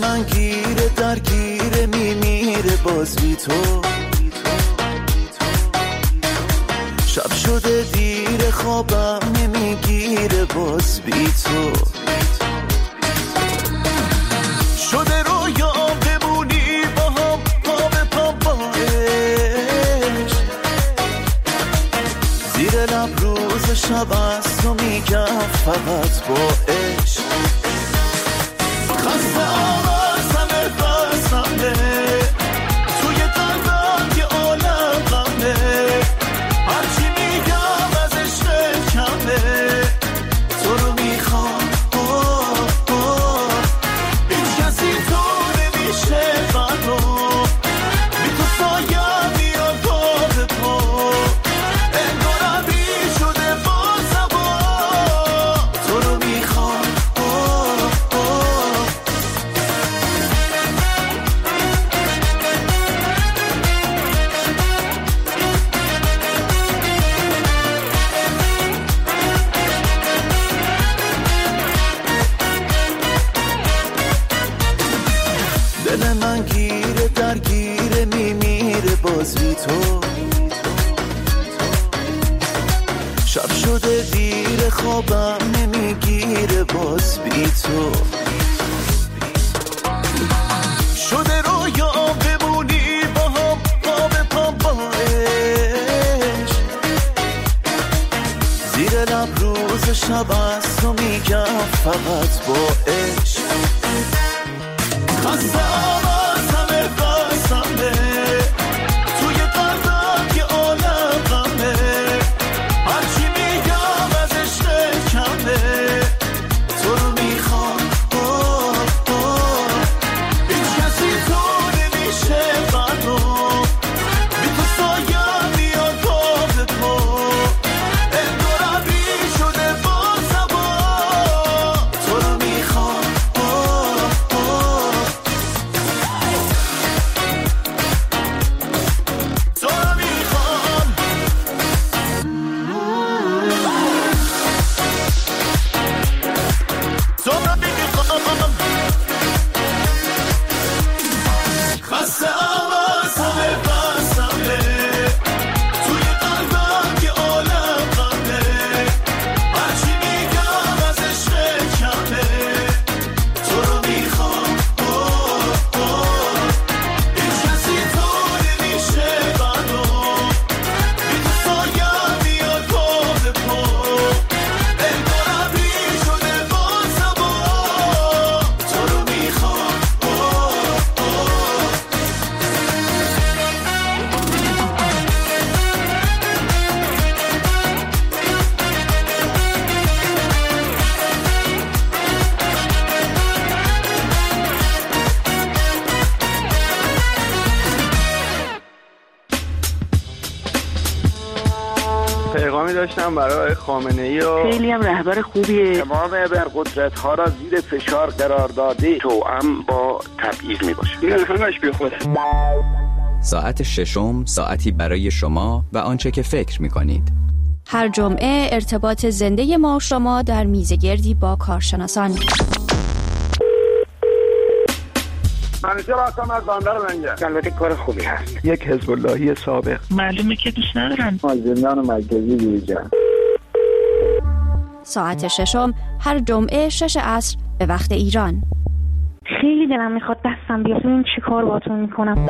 من گیره درگیره میمیره باز بی تو. شب شده دیر خوابم نمیگیره باز بی تو. شده رویا بمونی با هم پا به پا باش. زیر لب روز شب از تو میگم فقط با عشق. خستم از همه بسمه توی قلبم یه عالم غمه. هرچی میگم از عشق کمه تو رو میخوام. هیچ کسی تو نمیشه منو بی تو سایم میاد پا به پا. انگارم بی شده باز هوا تو رو میخوام. دل من گیره درگیره میمیره باز بی تو. شب شده دیر خوابم نمیگیره باز بی تو. شده رویا بمونی با هم پا به پا باش. زیر لب روز شب از تو میگم فقط با عشق. خستم از همه بسمه توی قلبم یه عالم غمه. هرچی میگم از عشق کمه تو رو میخوام. هیچ کسی تو نمیشه منو بی تو سایم میاد پا به پا. انگارم بی شده باز هوا تو رو میخوام. پیغامی داشتم برای خامنه‌ای و خیلی هم رهبر خوبیه. تمام ابرقدرت‌ها را زیر فشار قرار داده توأم با تبعیض میباشه. این همش بیخوده. ساعت ششم ساعتی برای شما و آنچه که فکر می‌کنید. هر جمعه ارتباط زنده ما شما در میزگردی با کارشناسان. منیژه راستم از بندر منجه. البته کار خوبی هست. یک حزب اللهی سابق. معلومه که دوست ندارن. زندان مرکزی بیرجن. ساعت ششم هر جمعه 6 عصر به وقت ایران. خیلی دلم میخواد دستم بیاد این چی کار باهاتون میکنم.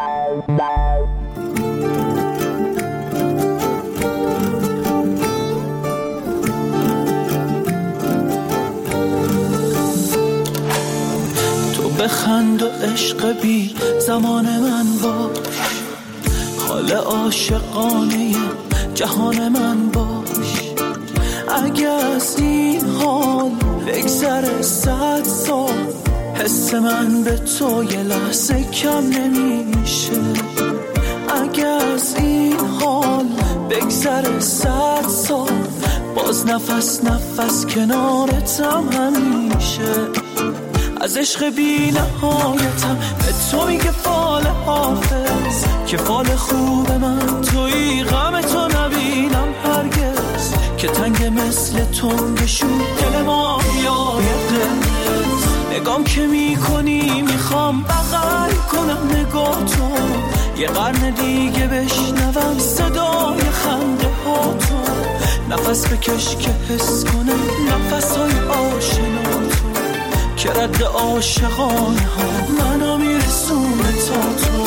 بخند و عشق بی زمان من باش. حال عاشقانه جهان من باش. اگه از این حال بگذره 100 سال حس من به تو یه لحظه کم نمیشه. اگه از این حال بگذره 100 سال باز نفس نفس کنارتم همیشه. از عشق بی نهایتم به تو میگه فال حافظ که فال خوب من توی غم تو نبینم هرگز که تنگ مثل تنگ شد دل ما یای قرمز. نگام که میکنی میخوام بغل کنم نگاه تو، یه قرن دیگه بشنوم صدای خنده ها تو، نفس بکش که حس کنم نفسهای آشنا تو، که رد عاشقانه ها منو میرسونه تا تو.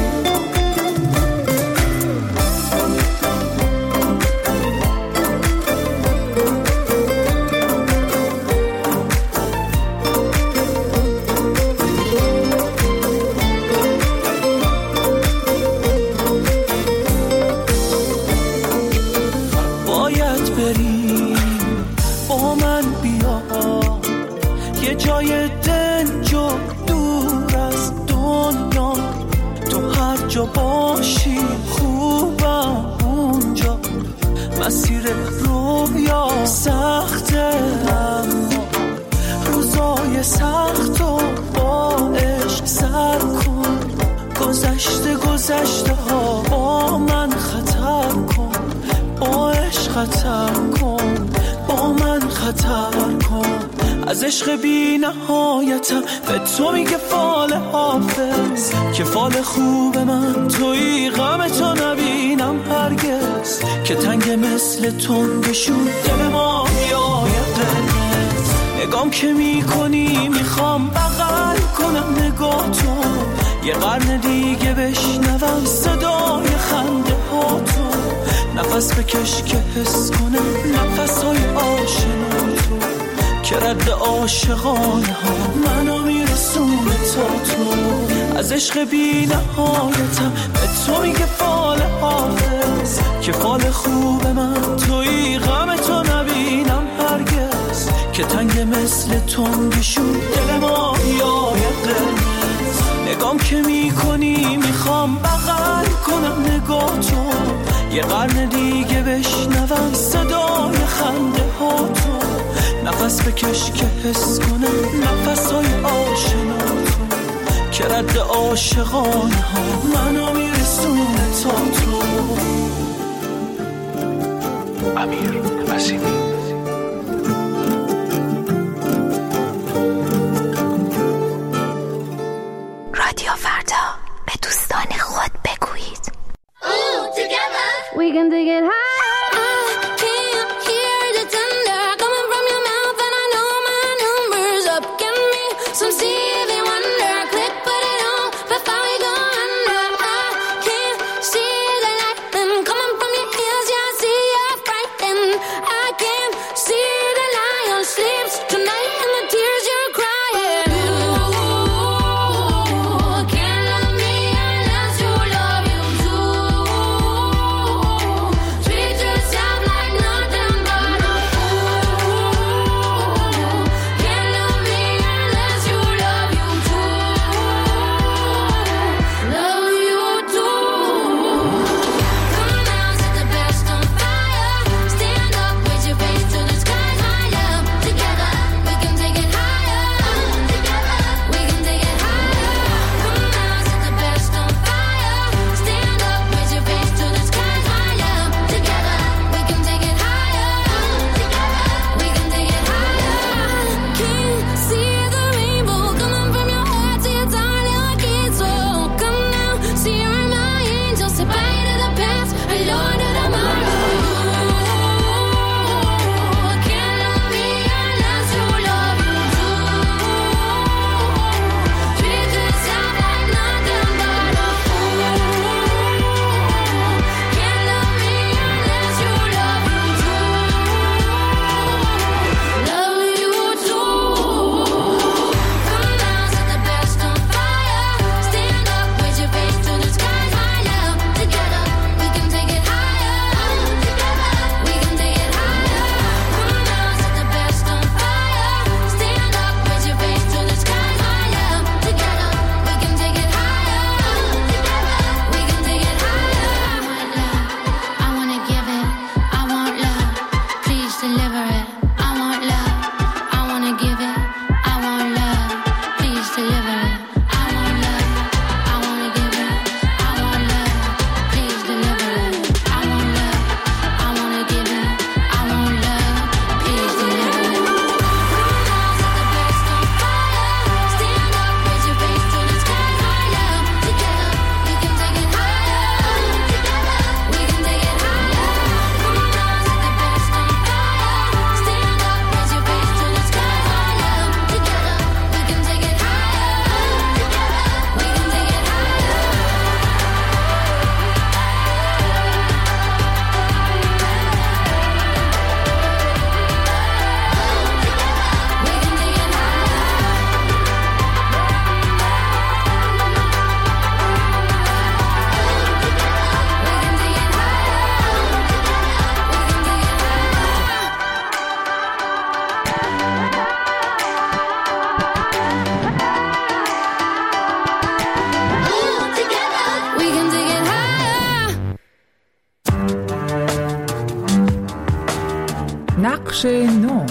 جای دنج و دور از دنیا، تو هر جا باشی خوبم اونجا، مسیر رویا سخته اما روزای سخت و با عشق سر کن، گذشته ها با من خطر کن، با عشق خطر کن، با من خطر کن، از عشق بی نهایتم به تو میگه فال حافظ، که فال خوب من توی غم تو نبینم هرگز، که تنگ مثل تنگشون دل ما یادت، نگام که میکنی میخوام بغل کنم نگاه تو، یه قرن دیگه بشنوم صدای خنده ها تو، نفس بکش که حس کنم نفسهای آشنا تو، که رد عاشقانه ها منو میرسونه تا تو، از عشق بی نهایتم به تو میگه فال حافظ، که فال خوب من توی غم تو نبینم هرگز، که تنگ مثل تنگشون دل ما یادت، نگام که میکنی میخوام بغل کنم نگاه تو، یه قرن دیگه بشنوم صدای خنده ها تو، نفس بکش که حس کنم نفسهای آشنا تو، که رد عاشقانه ها منو میرسونه تا تو. امیر نسیمی. رادیو فردا، به دوستان خود بگویید. We can dig it high. I can't نقش نو.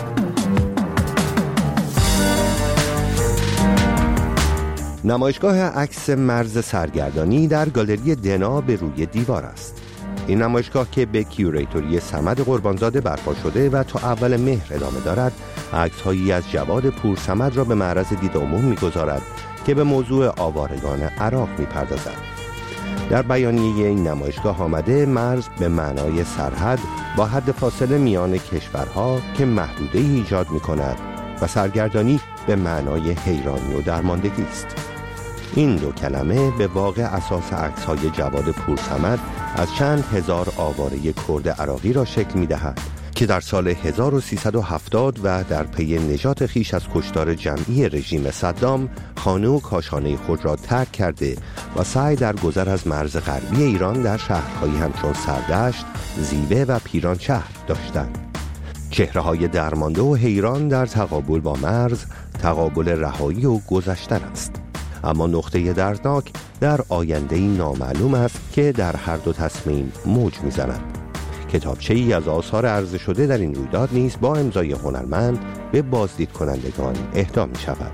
نمایشگاه عکس مرز سرگردانی در گالری دنا به روی دیوار است. این نمایشگاه که به کیوریتوری صمد قربانزاده برپا شده و تا اول مهر ادامه دارد، عکس‌هایی از جواد پورصمد را به معرض دید عموم می‌گذارد که به موضوع آوارگان عراق می‌پردازد. در بیانیه این نمایشگاه آمده مرز به معنای سرحد با حد فاصله میان کشورها که محدوده‌ای ایجاد می‌کند و سرگردانی به معنای حیرانی و درماندگی است. این دو کلمه به واقع اساس عکس‌های جواد پورصمد از چند هزار آواره کرد عراقی را شکل می‌دهد که در سال 1370 و در پی نجات خیش از کشتار جمعی رژیم صدام خانه و کاشانه خود را ترک کرده و سعی در گذر از مرز غربی ایران در شهرهایی همچون سردشت، زیوه و پیرانشهر داشتند. چهره‌های درمانده و حیران در تقابل با مرز، تقابل رهایی و گذشتن است. اما نقطه دردناک در آینده‌ای نامعلوم است که در هر دو تصمیم موج می‌زند. کتابچه‌ای از آثار عرضه شده در این رویداد نیز با امضای هنرمند به بازدید کنندگان اهدا می‌شود.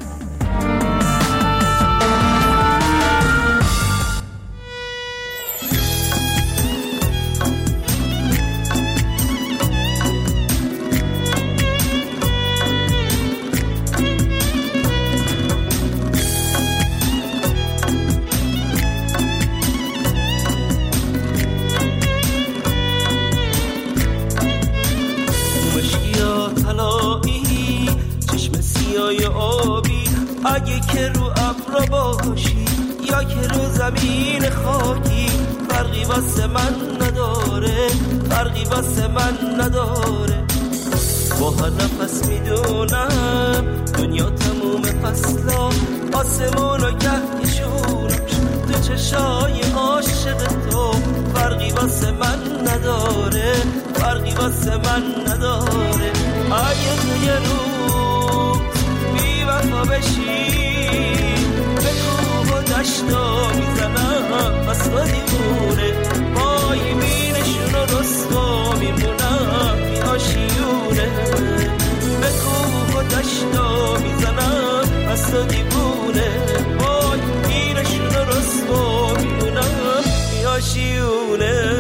اگه که رو ابر باشی یا که رو زمین خاکی، فرقی واسه من نداره، فرقی واسه من نداره. با هر نفس میدونم دنیا تموم فصلا، آسمون و گهشونش تو چشای عاشق تو، فرقی واسه من نداره، فرقی واسه من نداره. اگه تو یه روز بی وفا بشی به کوه و دشتا میزنم بس تو دیوونه، با یمینشون و رسوا میمونم بی آشیونه. به کوه و دشتا میزنم بس تو دیوونه، با یمینشون و رسوا میمونم بی آشیونه.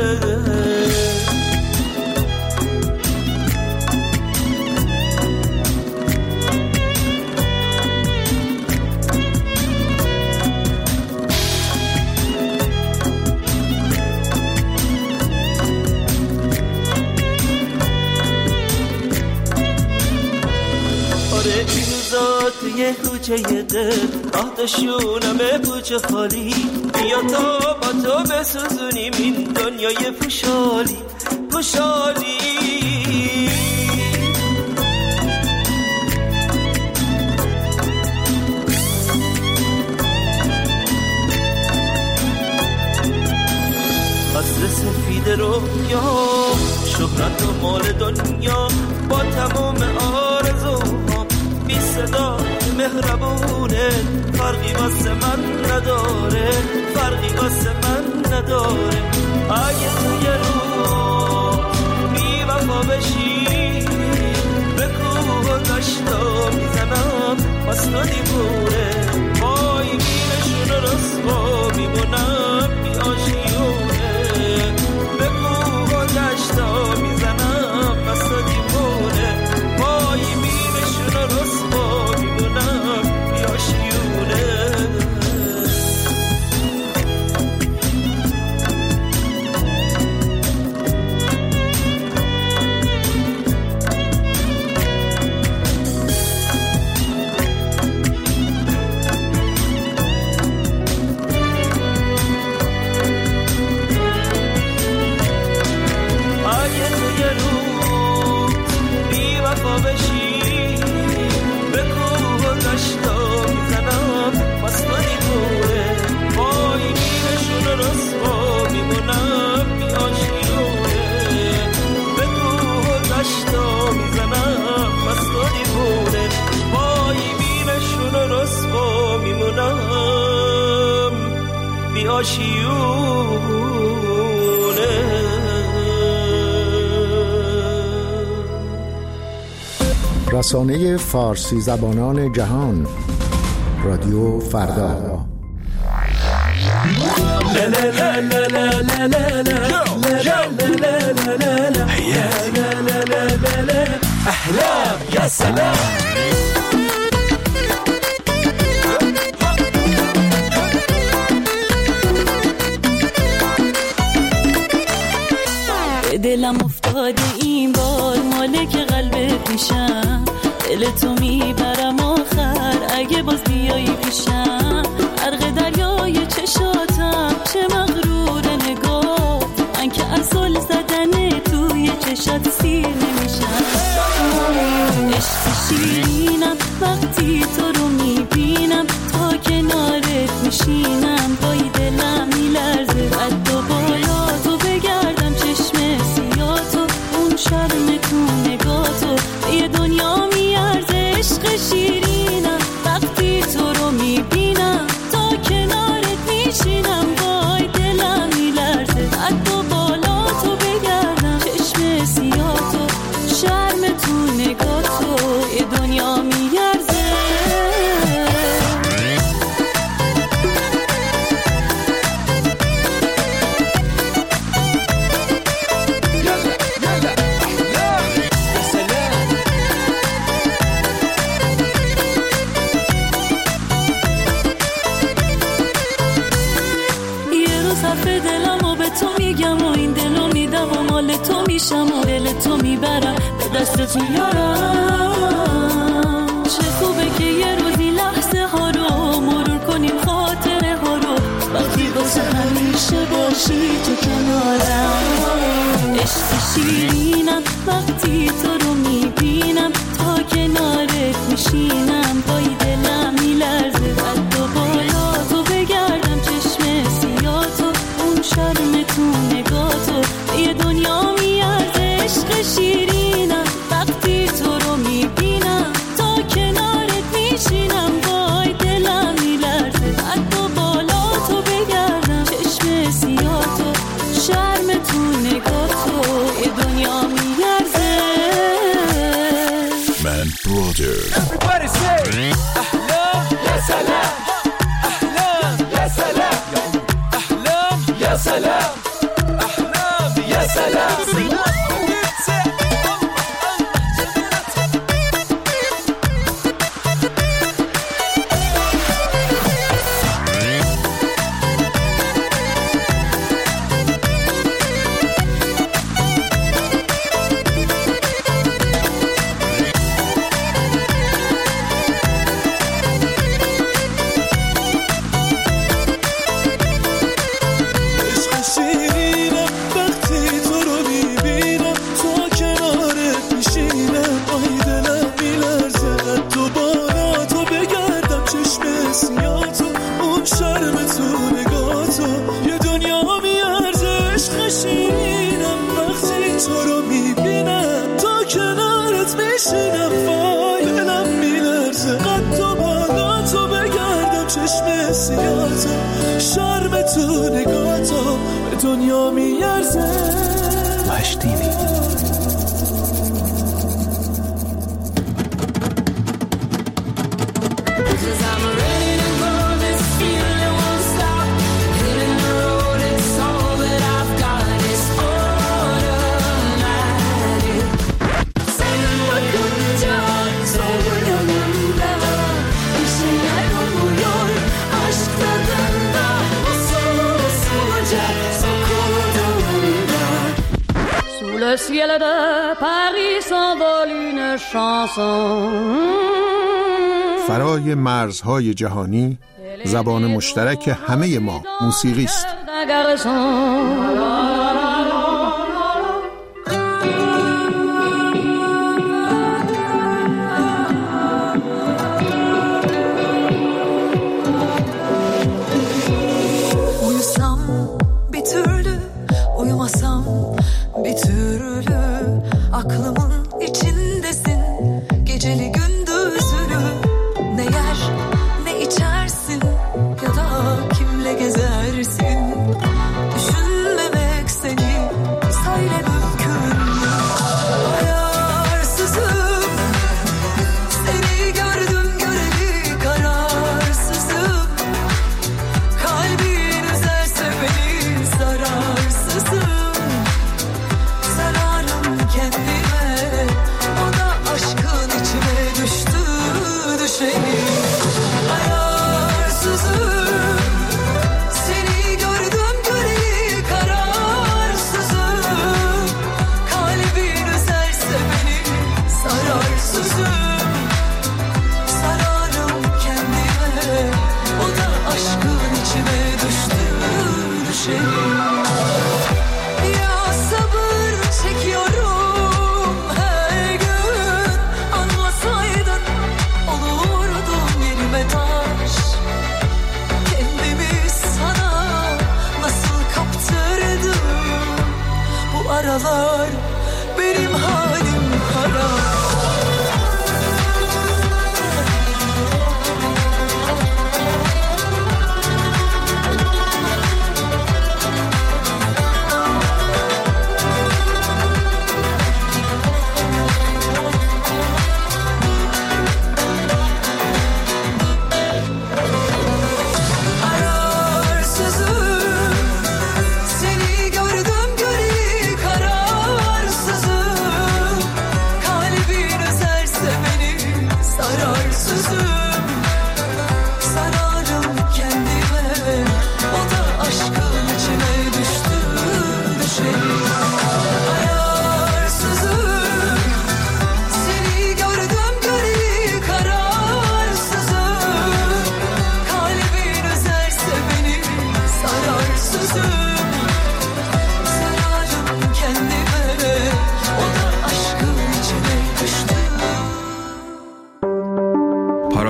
توی کوچه دل آتشونم پوچه خالی، بیا تا با تو بسوزونیم این دنیای پوشالی پوشالی. قصر سفید رویا، شهرت و مال دنیا، با تمام آرزوها بی صدا مهربونه، فرقی واسه من نداره، فرقی واسه من نداره. اگه تو یه روز بی وفا بشی به کوه و دشتا میزنم بس تو دیوونه، با یمینشون رسوا میمونم بی آشیونه. به کوه و دشتا میزنم بس تو دیوونه، با یمینشون رسوا میمونم بی آشیونه. رسانه فارسی زبانان جهان، رادیو فردا. احلام یا سلام. دلم افتاده این بار مالک قلبت میشم، دل تو میبرم آخر اگه باز بیایی پیشم. غرق دریای چشاتم چه مغرور نگاه، من که از زل زدن توی چشات سیر نمیشم. عشق شیرینم وقتی تو رو میبینم، تا کنارت میشینم وای دلم میلرزه. قد و بالا تو بگردم چشم سیاتو، اون شرم تو نگاتو یه دنیا میارزه. عشق شیرینم وقتی تو رو میبینم، تا کنارت میشینم وای دلم میلرزه. قد و بالا تو بگردم چشم سیاتو، شرم تو نگاتو یه دنیا میارزه. تو میشم و دل تو میبرم به دست تو یارم. چه خوبه که یه روزی لحظه ها رو مرور کنیم، خاطره ها رو وقتی واسه همیشه باشی تو کنارم. عشق شیرینم وقتی تو رو میبینم، تا کنارت میشینم وای دلم میلرزه. قد و بالا تو بگردم چشم سیاتو، اون شرم تو نگاتو یه دنیا میارزه. عشق شیرینم وقتی تو رو میبینم، تا کنارت میشینم وای دلم میلرزه. قد و بالا تو بگردم چشم سیاتو، شرم تو نگاتو یه دنیا میارزه. من برادر. Everybody say احلام یا سلام. احلام یا سلام. احلام یا سلام. احلام یا سلام. شرم تو نگاتو به دنیا میارزه. مشتینی Le ciel de Paris s'envole une chanson. فرای مرزهای جهانی، زبان مشترک همه ما موسیقی است. Uyusam bir türlü, uyumasam bir türlü, aklımın içindesin geceli gündüzlü. Ne yer ne içersin ya da kimle gezersin, düşünmemek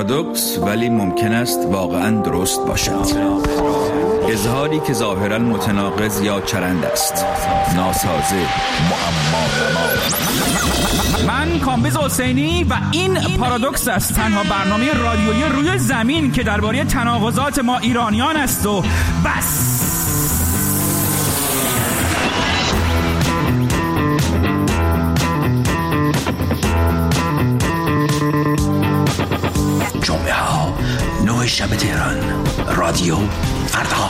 پارادوکس ولی ممکن است واقعاً درست باشد. اظهاری که ظاهراً متناقض یا چرند است. ناسازه، معما. من کامبیز حسینی و این پارادوکس است، تنها برنامه رادیویی روی زمین که درباره تناقضات ما ایرانیان است و بس. جمعه ها 9 شب تهران، رادیو فردا.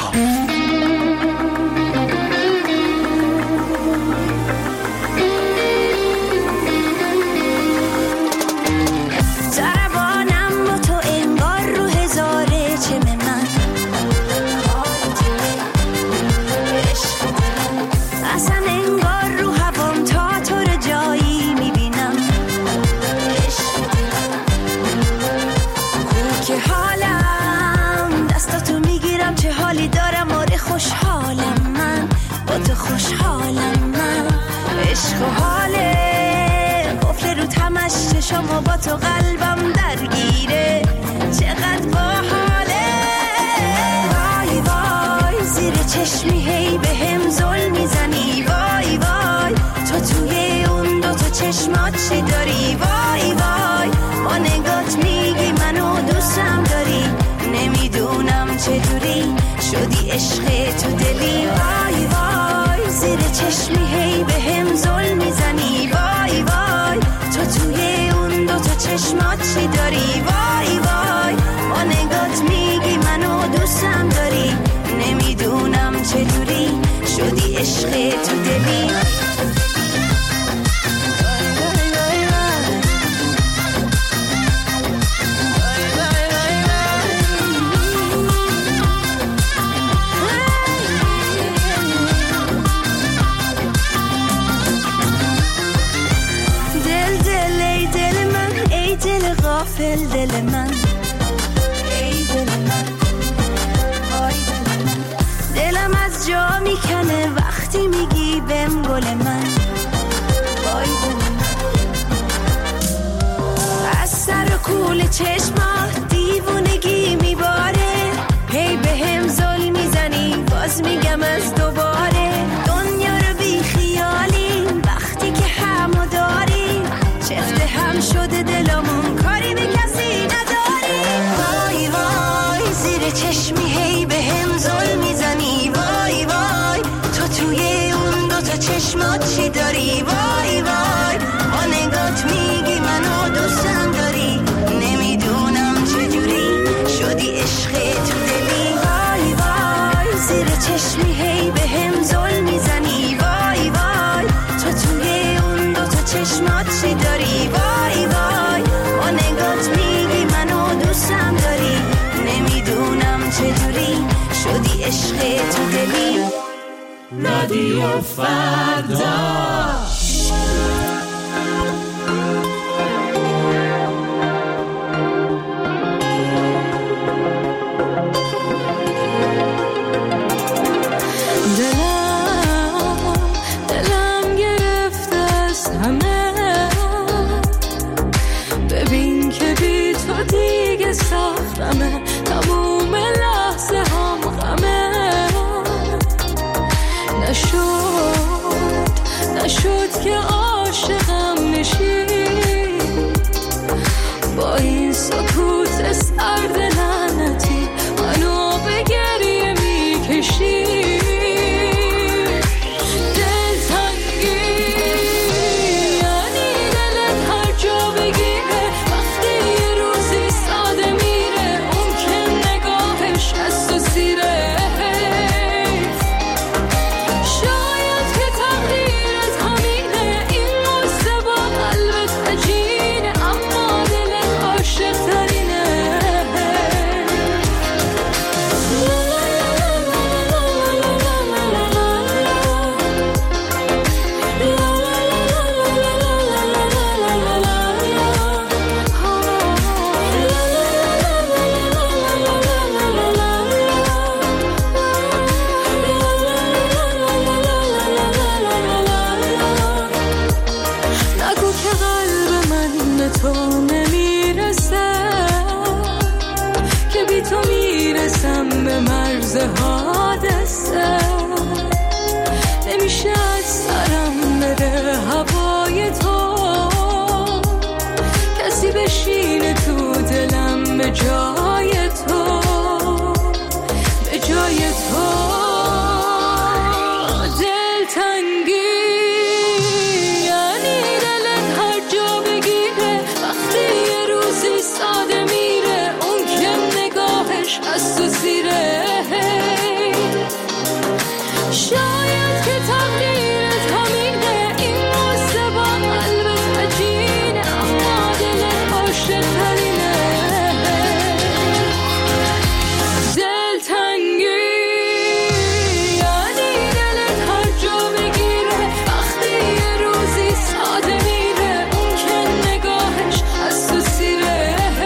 شما با تو قلبم درگیره، چقدر باحاله. وای وای زیر چشمی هی به هم ظلم میزنی. وای وای تو توی اون دو تا چشمات چی داری؟ وای وای با نگات میگی منو دوستم داری، نمیدونم چطوری شدی عشق تو دلی. وای وای زیر چشمی هی به هم ظلم میزنی. وای وای تو توی اون دو تا چشمات چی داری؟ وای وای با نگات میگی منو دوستم داری، نمیدونم چطوری شدی عشق تو دلی. غافل دل من، ای دل من، وای دل من. دلم از جا میکنه وقتی میگی بهم گل من، وای دل من. از سر و کول چشمات دیوونگی میباره، هی بهم ظلم میزنی باز میگم از دوباره. دنیا رو بی خیالی وقتی که همو داری، چفت هم شده دلمون کاری به کسی نداری. وای وای زیر چشمی هی به هم ظلم میزنی. وای وای تو توی اون دو تا چشمات چی داری؟ وای وای با نگات میگی منو دوستم داری، نمیدونم چجوری شدی عشق تو دلی. وای وای زیر چشمی هی به هم ظلم میزنی. وای وای تو توی اون دو تا چشمات چی داری؟ وای وای با نگات میگی منو دوستم داری، نمیدونم چجوری شدی عشق تو دلی. رادیو فردا. دلم گرفته از همه، ببین که بی تو دیگه سختمه، تموم لحظه هم غمه. نشد که عاشقم نشی، با این سکوت سرد لعنتی منو به گریه میکشی. که به مرز حادثه نمیشه از سرم بره هوای تو کسی بشینه تو دلم به جای تو به جای تو از تو زیره شاید که تقدیرت همینه این قصه با قلبت عجینه اما دلت عاشق ترینه دلتنگی یعنی دلت هر جا بگیره وقتی یه روزی ساده میره اون که نگاهش از تو زیره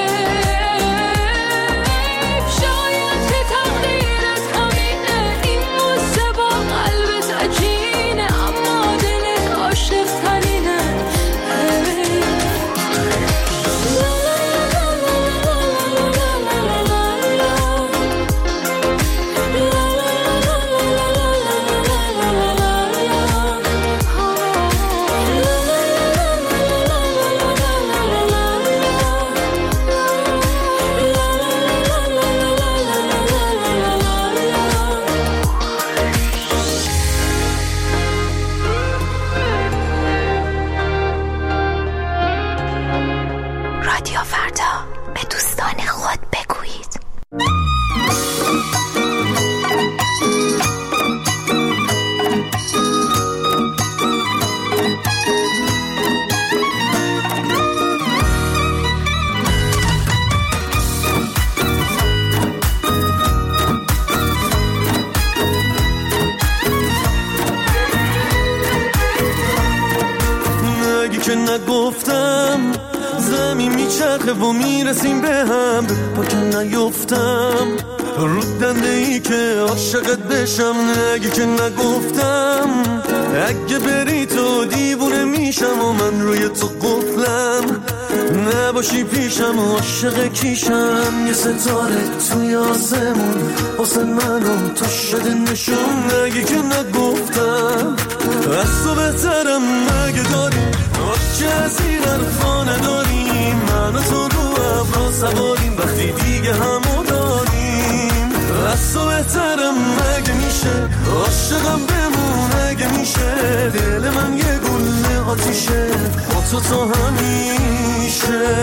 نگفتم زمین میچرخه و میرسیم به هم با که نیفتم رو دنده ای که عاشقت بشم نگی که نگفتم اگه بری تو دیوونه میشم و من روی تو قفلم نباشی پیشم و عاشق کیشم یه ستاره توی آسمون واسه منم تو شده نشون نگی که نگفتم از تو بهترم مگه داری که از این حرفا نداریم من و تو رو ابرا سواریم وقتی دیگه همو داریم از تو بهترم مگه میشه عاشقم بمون اگه میشه دل من یه گل آتیشه با تو همیشه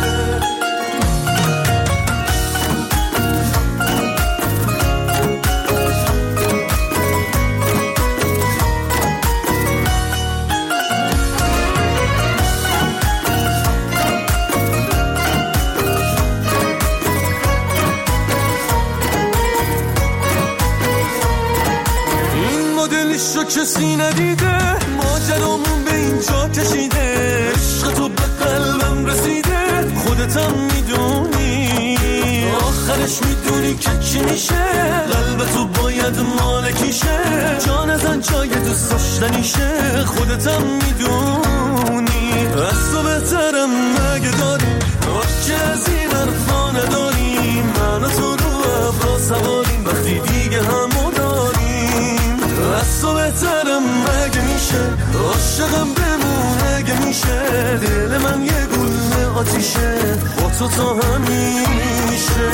عشق کسی ندیده ماجرامون به اینجا کشیده عشق تو به قلبم رسیده خودتم میدونی آخرش میدونی که چی میشه قلب تو باید مالکیشه جان زن جای دوست داشتنیشه خودتم میدونی از تو بهترم مگه داری که از این حرفا نداری من و تو رو ابرا سواریم وقتی دیگه همو داریم از تو بهترم مگه میشه عاشقم بمون اگه میشه دل من یه گل آتیشه با تو همیشه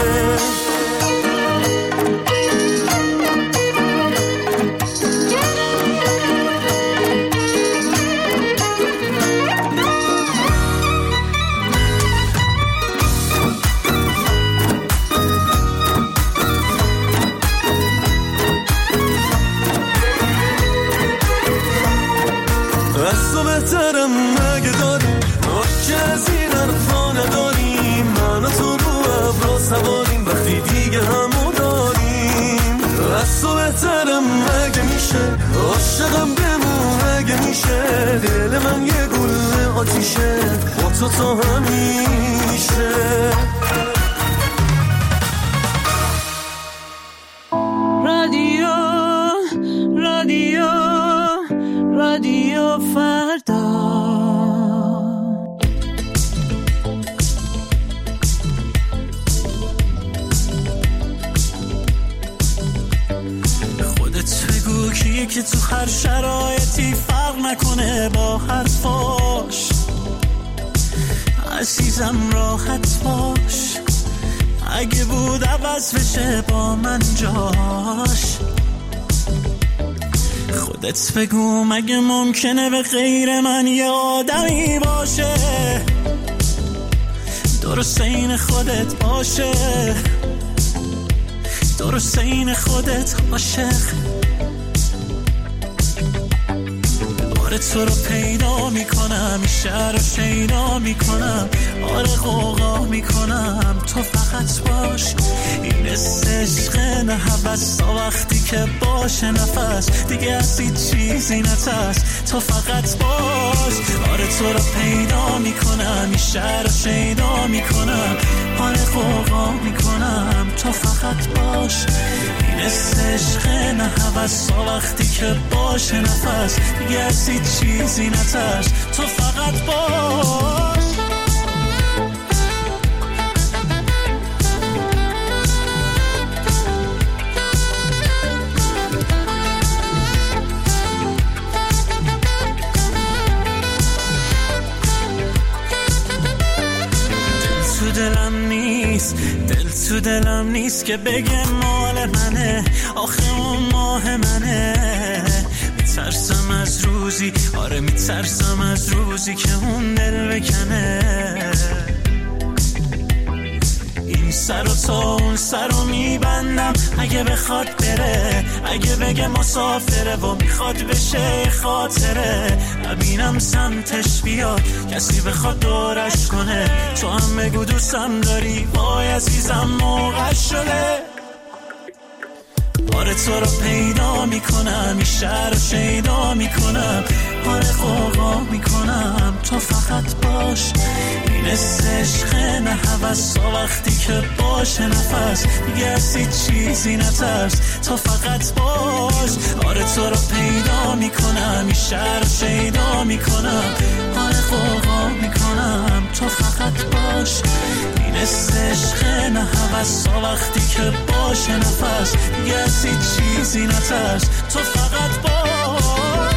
بهترم مگه داری که از این حرفا نداری من و تو رو ابرا سواریم وقتی دیگه همو داریم از تو بهترم مگه میشه عاشقم بمون اگه میشه دل من یه گل آتیشه با تو همیشه رادیو فردا نکنه با حرفاش. عزیزم راحت باش، اگه بود عوض بشه با من جاش. خودت بگو مگه ممکنه به غیر من یه آدمی باشه درست این خودت باشه، درست این خودت عاشق. آره تو رو پیدا میکنم، این شهر رو شیدا میکنم، آره غوغا میکنم، تو فقط باش. این عشق نه هوس تا وقتی که باشه نفس دیگه از هیچ چیزی نترس، تو فقط باش. آره تو رو پیدا میکنم، این شهر رو شیدا میکنم، آره غوغا میکنم، تو فقط باش. این عشق نه هوس تا وقتی که باشه نفس دیگه از هیچ چیزی نترس، تو فقط باش. دل تو دلم نیست که بگه مال منه، آخه اون ماه منه. میترسم از روزی، آره میترسم از روزی که اون دل بکنه. این سر و تا اون سر رو میبندم اگه بخواد بره، اگه بگه مسافره و میخواد بشه خاطره. نبینم سمتش بیاد کسی بخواد دورش کنه، تو هم بگو دوستم داری، وای عزیزم موقع شده. آره تو رو پیدا میکنم، این شهر رو شیدا میکنم، آره غوغا میکنم، تو فقط باش. این عشق نه هوس تا وقتی که باشه نفس دیگه از هیچ چیزی نترس، تو فقط باش. آره تو رو پیدا میکنم، این شهر رو شیدا میکنم، آره غوغا میکنم، تو فقط باش. این عشق نه هوس تا وقتی که باشه نفس دیگه از هیچ چیزی نترس، تو فقط باش.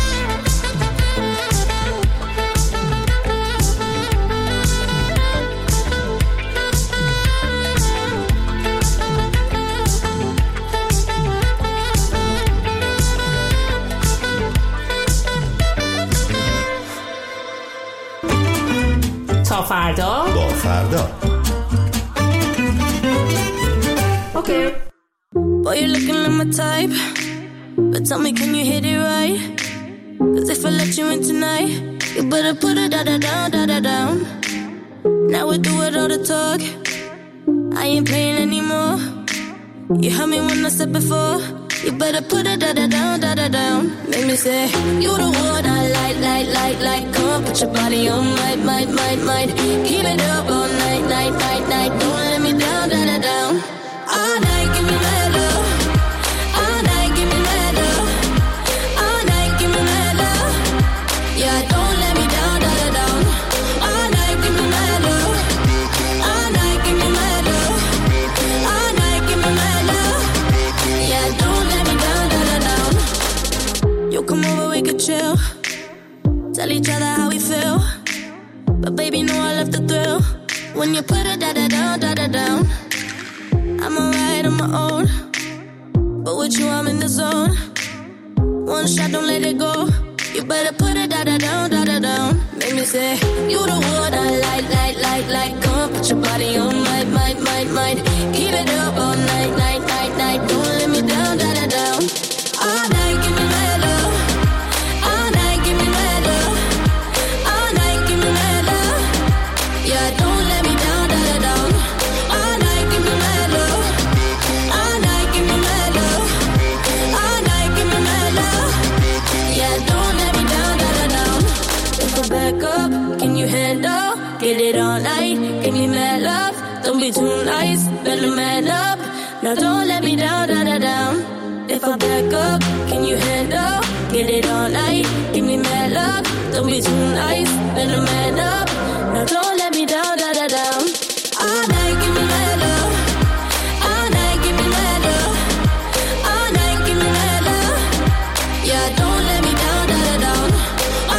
تا فردا با فردا. Okay. Boy, you're looking like my type, but tell me, can you hit it right? Cause if I let you in tonight, you better put it down. Now we do it all the talk, I ain't playing anymore. You heard me when I said before, you better put it down. Make me say, you the one I like. Come on, put your body on might. Keep it up all night. Don't let me down. All night, give me that love. All night, give me that love. All night, give me that love. Yeah, don't let me down. All night, give me that love. All night, give me that love. All night, give me that love. Yeah, don't let me down. You come over, we could chill. Tell each other how we feel. But baby, know I love the thrill when you put it down. I'm alright on my own, but with you I'm in the zone. One shot, don't let it go. You better put it down. Make me say, you the one I like. Come on, put your body on might. Keep it up all night. Don't let me down. All night, give me that love. All night, give me that love. All night, give me that love. Yeah, don't let me down. All night, give me that love. All night, give me that love. All night, give me that love. Yeah, don't let me down. If I back up, can you handle? Get it all night, give me mad love. Don't be too nice, better man up. Now don't let me down. If I back up, can you handle? Get it all night, give me mad love. Don't be too nice, better man up. Now don't let me down. All night, give me mad love. All night, give me mad love. All night, give me mad love. Yeah, don't let me down.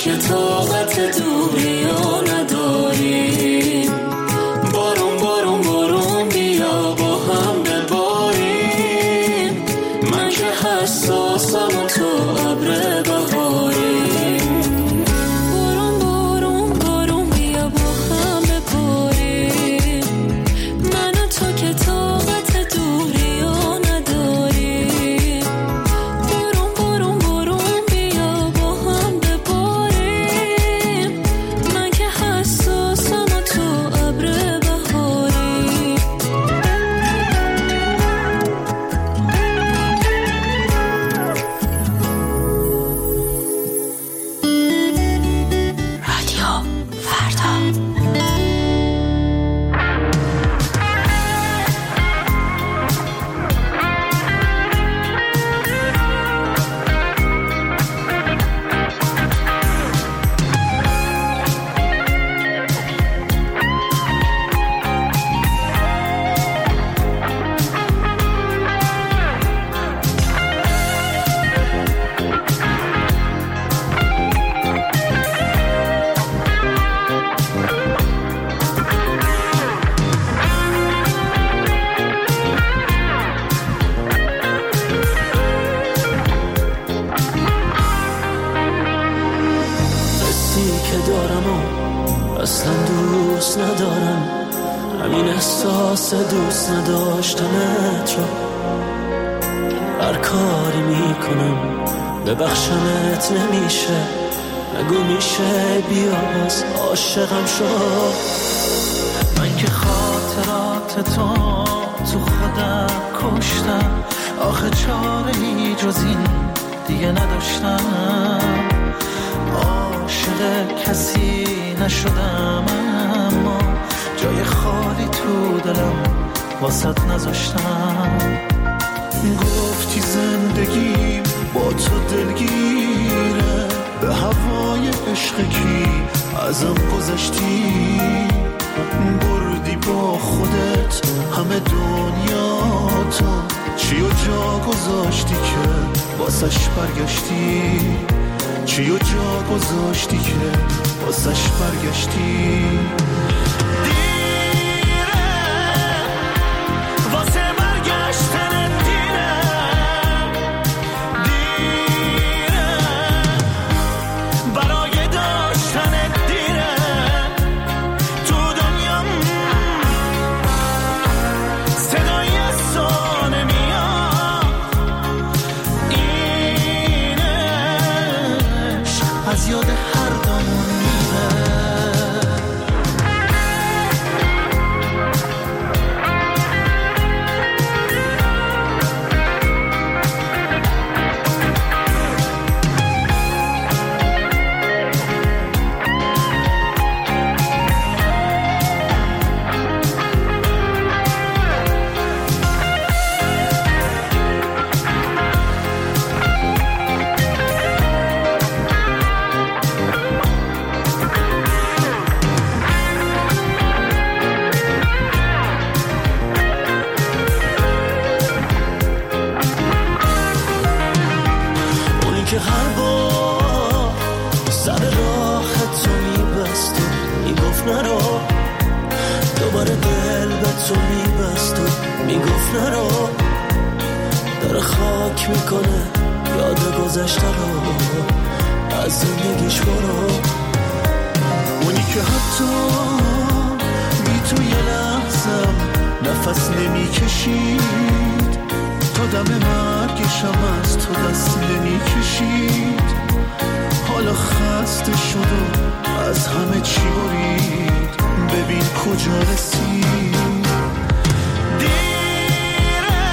که طاقت دوری ها نداری. بارون بارون بارون بیا با هم بباریم، من که حساسم و تو ابر بهاری. بارون بارون بارون بیا با هم بباریم، من و تو که طاقت دوری ها نداریم. بارون بارون بارون بیا با هم بباریم، من که حساسم و تو ابر بهاری. رادیو فردا. حسی که دارم و اصلا دوست ندارم، همین احساس دوست نداشتنت رو هر کاری میکنم ببخشمت نمیشه. نگو میشه بیا باز عاشقم شد. من که خاطرات تو خودم کشتم، آخه چاره‌ای جز این دیگه نداشتم. عاشق کسی نشدم اما جای خالی تو دلم واسط نذاشتم. گفتی زندگیم با تو دلگیره، به هوای عشق کی ازم گذشتی. بردی با خودت همه دنیا تو، چی و جا گذاشتی که واسش برگشتی. چی و جا گذاشتی که واسش برگشتی. دیره واسه برگشتن دیره، دیره برای داشتن دیره. تو دنیام صدای سانه میاد، اینش از یاد هر دامون میره. اونی که هر بار سر راه تو میبست و میگفت نرو، دوباره دل به تو میبست و میگفت نرو. داره خاک میکنه یاد گذشته رو، از زندگیش برو. اونی که حتی بی تو یه لحظم نفس نمیکشید، تا دم مرگشم از تو دست نمیکشید. حالا خسته شد و از همه چی برید، ببین کجا رسید. دیره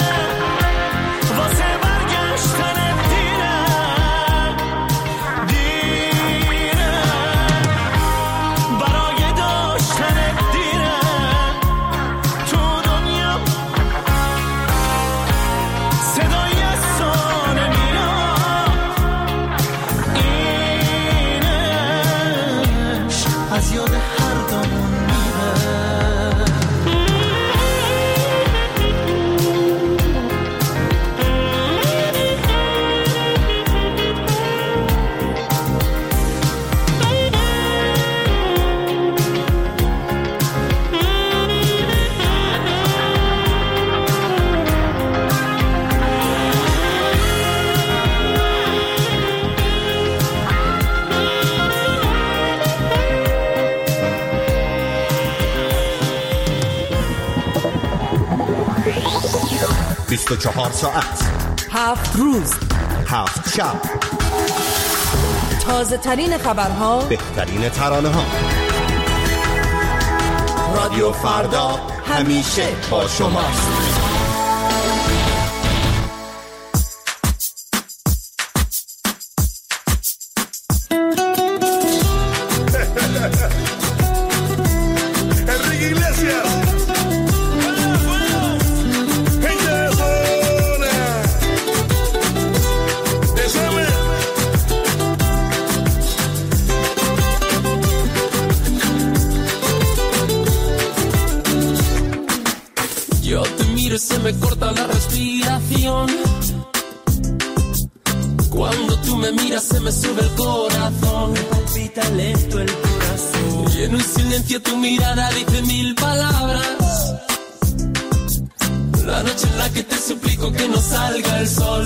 واسه برگشتن دیره، دیره برای داشتن دیره. تو دنیا صدای سانه میاد، اینش از یاد هر دامون میره. 24 ساعت 7 روز 7 شب، تازه ترین خبرها، بهترین ترانه ها. رادیو فردا همیشه با شماست. Se me corta la respiración. Cuando tú me miras se me sube el corazón. Me palpita lento el corazón. Y en un silencio tu mirada dice 1000 palabras. La noche en la que te suplico que no salga el sol.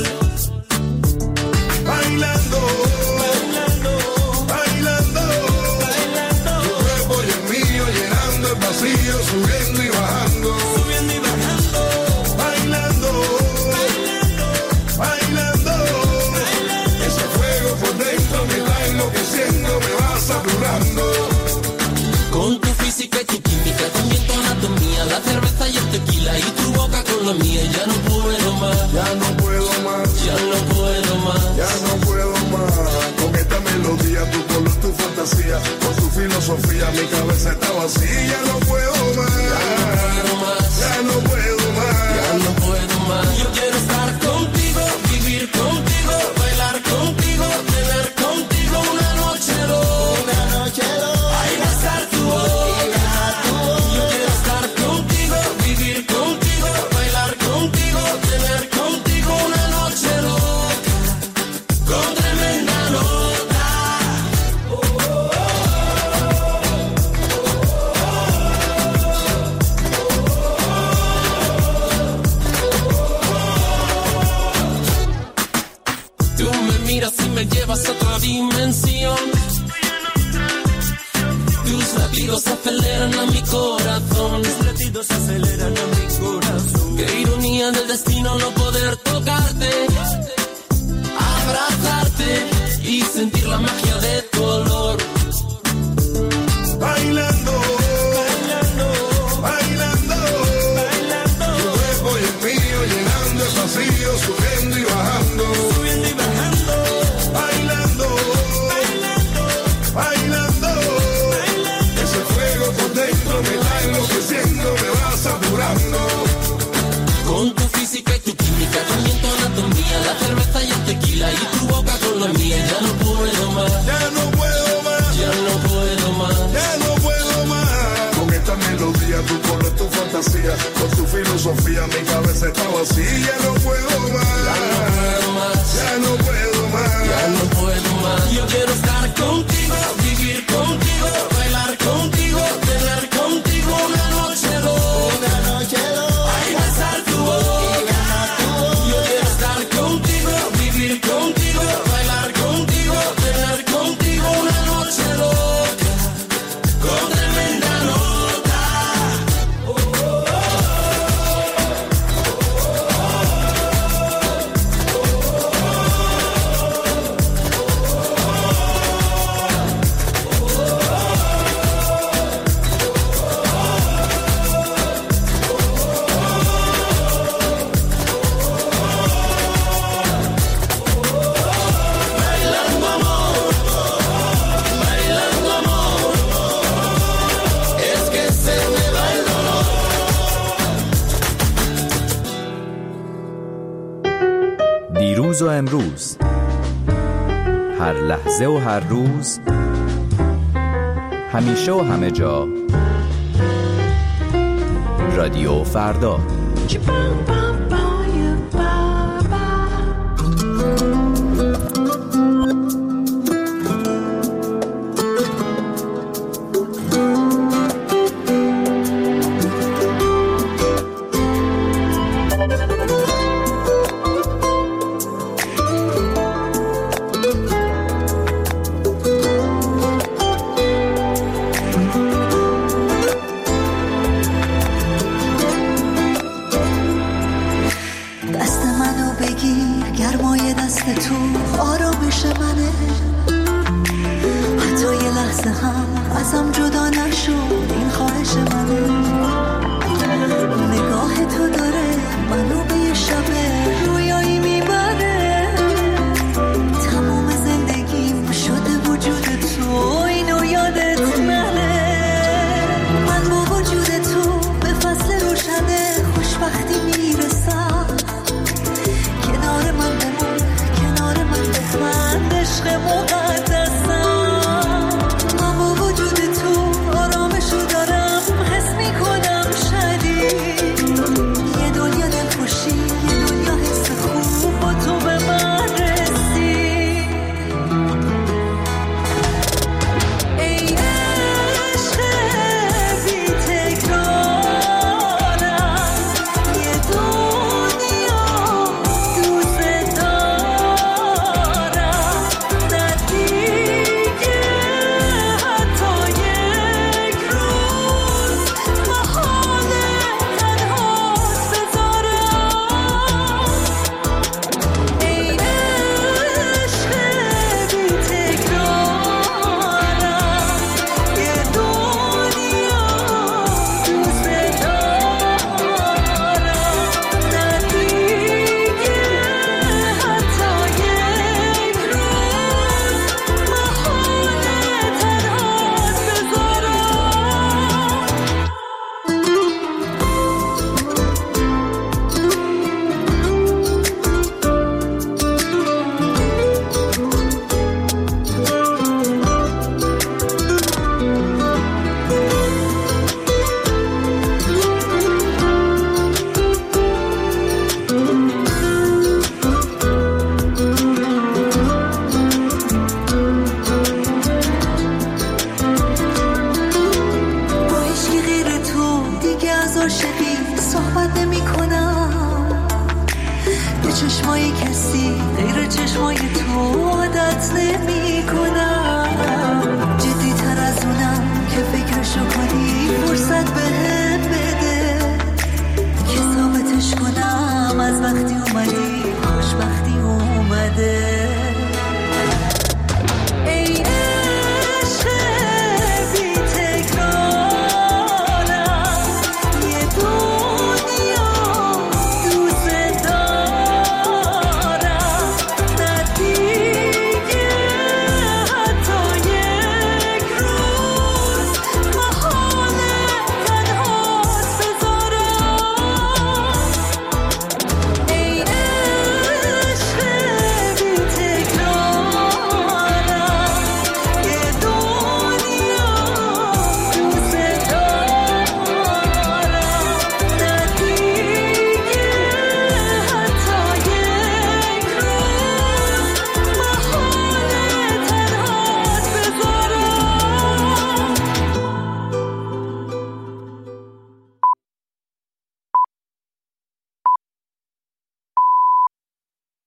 Bailando, bailando, bailando, bailando. Tu cuerpo y el mío llenando el vacío, subiendo y bajando. Con tu física y tu química, también tu anatomía, la cerveza y el tequila y tu boca con la mía. Ya no puedo más, ya no puedo más, ya no puedo más, ya no puedo más. Con esta melodía, tu color, tu fantasía, con tu filosofía, mi cabeza está vacía. Ya no puedo más, ya no puedo más, ya no puedo más. Yo quiero estar contigo, vivir contigo, bailar contigo, tener contigo una noche loca, una noche loca. Yo quiero estar contigo, vivir contigo, bailar contigo, tener contigo una noche loca, con tremenda nota. Tú me miras y me llevas a otra dimensión. Tus latidos aceleran a mi corazón. Tus latidos aceleran a mi corazón. Qué ironía del destino no poder tocarte, abrazarte y sentir la magia de tu olor. Bailando, bailando, bailando, bailando. Tu cuerpo y el mío llenando el vacío, subiendo y bajando. Subiendo y bajando. Bailando, bailando, bailando. Me está enloqueciendo, me va saturando. Con tu física y tu química, también tu anatomía, la cerveza y el tequila y tu boca con la mía. Ya no puedo más, ya no puedo más, ya no puedo más, ya no puedo más. Con esta melodía, tu color, tu fantasía, con tu filosofía, mi cabeza está vacía. Ya no puedo más, ya no puedo más, ya no puedo más, ya no puedo más. Yo quiero estar contigo, vivir contigo, bailar contigo, tener contigo una noche loca, una noche loca. Ay, besar tu boca. Yo quiero estar contigo, vivir contigo, bailar contigo, tener contigo una noche loca, con tremenda nota. دیروز و امروز، هر لحظه و هر روز، همیشه و همه جا، رادیو فردا. هم ازم جدا نشد، این خواهش منه. نگاه تو داره منو به یه شب رویایی میبره، تمام زندگیم شده وجود تو، اینو یادت نره. من با وجود تو به فصل روشن خوشبختی میرسم، کنار من بمون، کنار من بخند، عشق مقدسم. من با وجود تو آرامشو دارم، حس میکنم شدید یه دنیا دلخوشی، یه دنیا حس خوب با تو به من رسید. ای عشق بی تکرارم، یه دنیا دوست دارم، نه دیگه حتی یک روز محاله تنهات بذارم. ای عشق بی تکرارم، یه دنیا دوست دارم، نه دیگه حتی یک روز محاله تنهات با هیچکی غیر تو دیگه از عاشقی صحبت نمی کنم، به چشمای کسی غیر چشمای تو عادت نمی کنم. جدی تر از اونم که فکرشو کنی، فرصت بهم بده که ثابتش کنم از وقتی اومدی خوشبختی اومده.